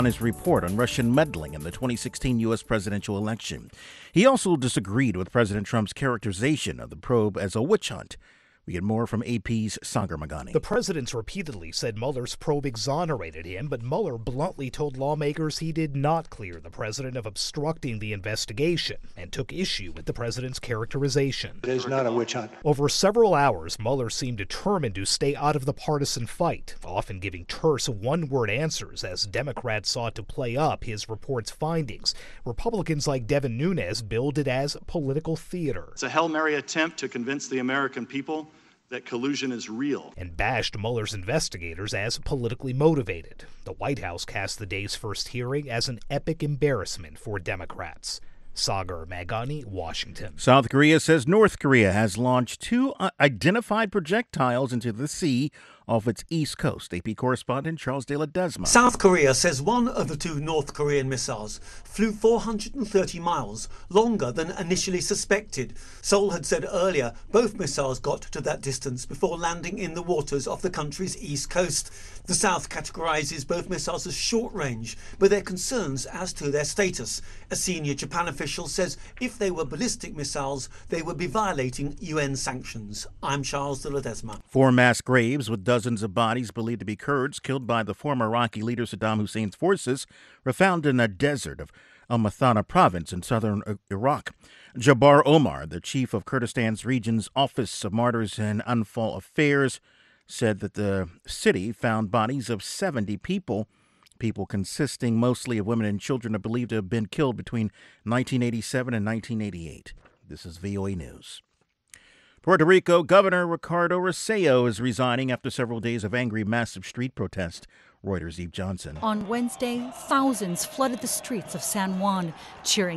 on his report on Russian meddling in the 2016 U.S. presidential election. He also disagreed with President Trump's characterization of the probe as a witch hunt. We get more from AP's Sagar Magani. The president's repeatedly said Mueller's probe exonerated him, but Mueller bluntly told lawmakers he did not clear the president of obstructing the investigation and took issue with the president's characterization. It is not a witch hunt. Over several hours, Mueller seemed determined to stay out of the partisan fight, often giving terse one-word answers as Democrats sought to play up his report's findings. Republicans like Devin Nunes billed it as political theater. It's a Hail Mary attempt to convince the American people that collusion is real. And bashed Mueller's investigators as politically motivated. The White House cast the day's first hearing as an epic embarrassment for Democrats. Sagar Magani, Washington. South Korea says North Korea has launched two identified projectiles into the sea off its east coast. AP correspondent Charles De La Desma. South Korea says one of the two North Korean missiles flew 430 miles, longer than initially suspected. Seoul had said earlier both missiles got to that distance before landing in the waters off the country's east coast. The South categorizes both missiles as short-range, but there are concerns as to their status. A senior Japan official says if they were ballistic missiles, they would be violating UN sanctions. I'm Charles De La Desma. 4 mass graves with dozens of bodies believed to be Kurds killed by the former Iraqi leader Saddam Hussein's forces were found in the desert of Al-Mathana province in southern Iraq. Jabbar Omar, the chief of Kurdistan's region's Office of Martyrs and Anfal Affairs, said that the city found bodies of 70 people. People consisting mostly of women and children are believed to have been killed between 1987 and 1988. This is VOA News. Puerto Rico Governor Ricardo Rossello is resigning after several days of angry, massive street protest. Reuters' Eve Johnson. On Wednesday, thousands flooded the streets of San Juan, cheering